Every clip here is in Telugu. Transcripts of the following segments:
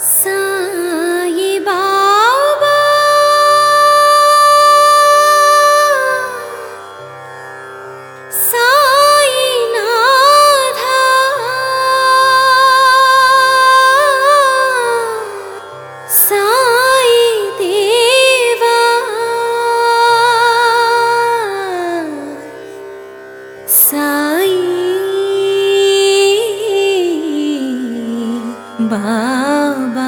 సాయి బాబా సాయినాథ సాయి దేవా సాయి బాబా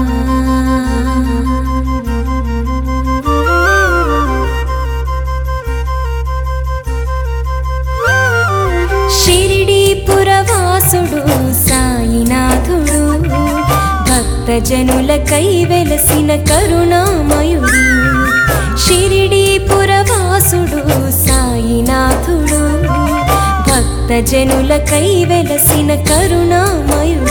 షిరిడి పురవాసుడు సాయినాథుడు భక్తజనులకై వెలసిన కరుణామయుడు. షిరిడి పురవాసుడు సాయినాథుడు భక్తజనులకై వెలసిన కరుణామయుడు.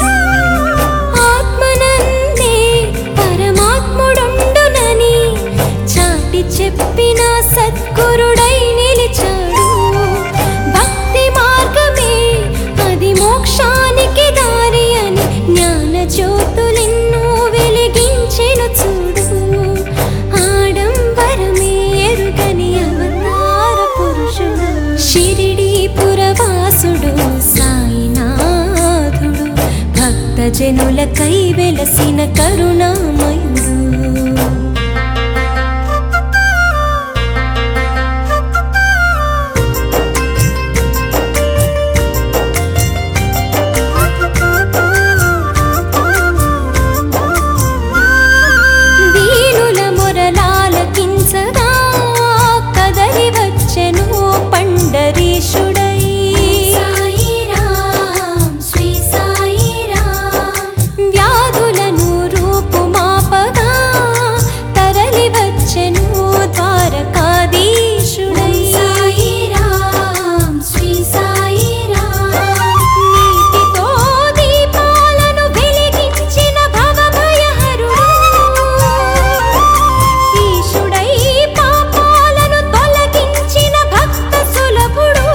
ఆత్మనందే పరమాత్ముడుండునని చాటి చెప్పిన సద్గురుడై నిలిచాడు. భక్తి మార్గమే అది మోక్షానికి దారి అని జ్ఞాన జ్యోతులెన్నో వెలిగించెను చూడు. ఆడంబరమే ఎరుగని అవతార పురుషుడు షిరిడి పురవాసుడు సాయినాథుడు భక్తజనులకై వెలసిన కరుణామయుడు. దీనుల మొరలాలకించగా కదలి వచ్చెను పండరీశుడై. వ్యాధులను రూపుమాపగా తరలి వచ్చెను ద్వారకాధీశుడై. నీటితో దీపాలను వెలిగించిన భవభయహరుడు ఈశుడై పాపాలను తొలగించిన భక్త సులభుడు.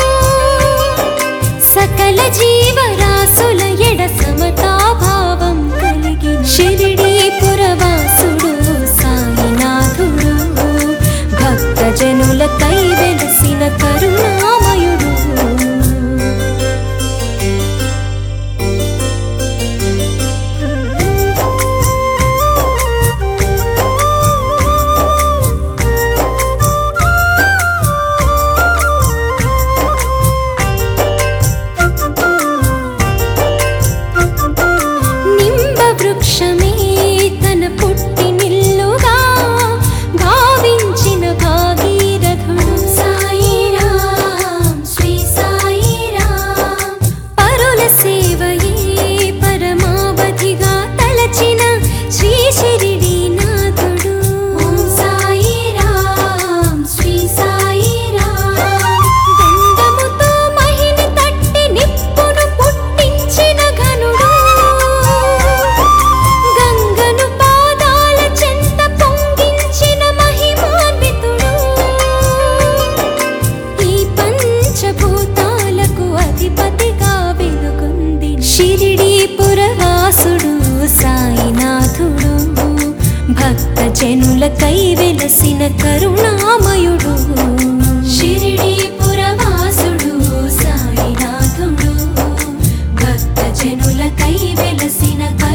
సకల జీవరాశుల ఎడ సమతాభావం కలిగి షిరిడి పురవాసుడు సాయినాథుడు భక్తజనులకై వెలసిన కరుణామయుడు. నింబ వృక్షమే తన పుట్టినిల్లుగా భావించిన భాగీరథుడు పరుల సేవయే పరమావధిగా తలచిన శ్రీ షిరిడి నాథుడు. దండముతో మహిని తట్టి నిప్పును పుట్టించిన ఘనుడు. గంగను పాదాల చెంత పొంగించిన మహిమాన్వితుడు. ఈ పంచభూతాలకు అధిపతిగా వెలుగొంది షిరిడి పురవాసుడు సాయినాథుడు భక్తజనులకై వెలసిన కరుణామయుడు. షిరిడి పురవాసుడు సాయినాథుడు భక్తజనులకై వెలసిన